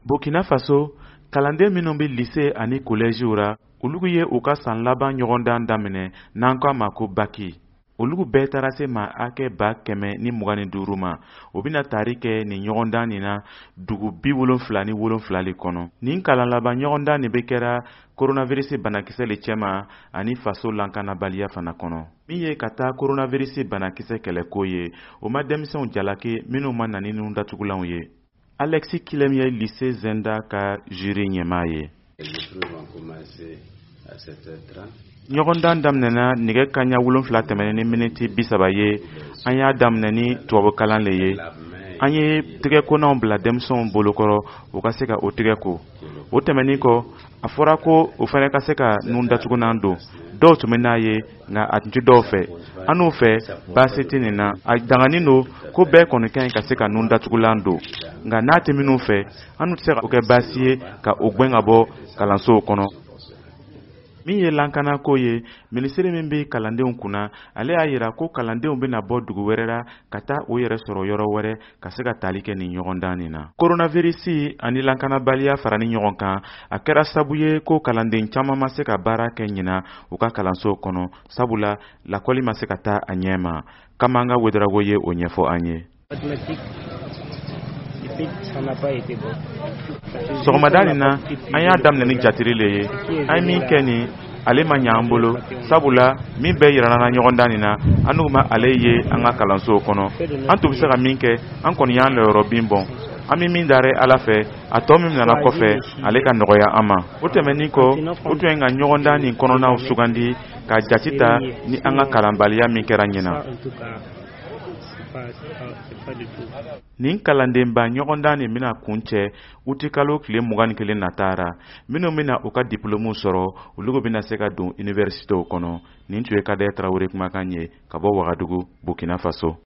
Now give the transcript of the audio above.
Burkina Faso, kalanden minnu bɛ lycée ani collège ra, olugu ye u ka san laban ɲɔgɔndan daminɛ n'an k'a ma ko baki. Olugu bɛɛ taara se maa hakɛ 125 ma. O bɛna taari kɛ nin ɲɔgɔndan nin na dugu 77 le kɔnɔ. Nin kalan laban ɲɔgɔndan nin bɛ kɛra coronavirus banakisɛ le cɛma ani faso lankanabaliya fana kɔnɔ. Min ye ka taa coronavirus banakisɛ kɛlɛko ye, o ma denmisɛnw jalaki minnu ma na ni nun datugulanw ye. Alexis Kilem ye lycée Zenda ka jury ɲɛmaa ye. Ɲɔgɔndan daminɛna nɛgɛ kaɲa 7 tɛmɛnen ni miniti 30 ye. An y'a daminɛ ni tubabukalan le ye. An ye tɛgɛkonaw bila denmisɛnw bolokɔrɔ u ka se ka o tɛgɛ ko. O tɛmɛnin kɔ, a fɔra ko o fana ka se ka nun datugunan don. Dɔw tun bɛ n'a ye nka a tun tɛ dɔw fɛ. An n'u fɛ baasi tɛ nin na. A danganin don ko bɛɛ kɔni ka ɲi ka se ka nun datugulan don. Nka n'a tɛ minnu fɛ, an tɛ se ka o kɛ baasi ye ka o gwɛn ka bɔ kalansow kɔnɔ. Min ye lankanako ye, minisiri min bɛ kalandenw kunna, ale y'a jira ko kalandenw bɛna bɔ dugu wɛrɛ la ka taa u yɛrɛ sɔrɔ yɔrɔ wɛrɛ ka se ka tali kɛ nin ɲɔgɔndan nin na. Coronavirus ani lankanabaliya fara ni ɲɔgɔn kan, a kɛra sabu ye ko kalanden caman ma se ka baara kɛ ɲina u ka kalansow kɔnɔ, sabula lakɔli ma se ka taa a ɲɛ ma. Kamanga Wedrago ye o ɲɛfɔ an ye. Sɔgɔmada nin na an y'a daminɛ ni jatiri le ye. An min kɛ nin ale ma ɲɛ an bolo, sabula min bɛɛ yirana ɲɔgɔndan nin na an n'u ma ale ye an ka kalansow kɔnɔ. An tun bɛ se ka min kɛ, an kɔni y'an lɔyɔrɔ bin bɔn. An bɛ min darɛ Ala fɛ, a tɔ min nana kɔfɛ ale ka nɔgɔya an ma. O tɛmɛnin kɔ, o tun ye ka ɲɔgɔndan nin kɔnɔnaw sugandi ka jate ta ni an ka kalanbaliya min kɛra ɲina. Nin kalandenba ɲɔgɔndan nin bɛna kun cɛ utikalo tile 21 nataara. Minnu bɛna u ka diplôme sɔrɔ, olu bɛna se ka don universitéw kɔnɔ. Nin tun ye Kadɛ Tarawele kumakan ye ka bɔ Wagadugu, Burkina Faso.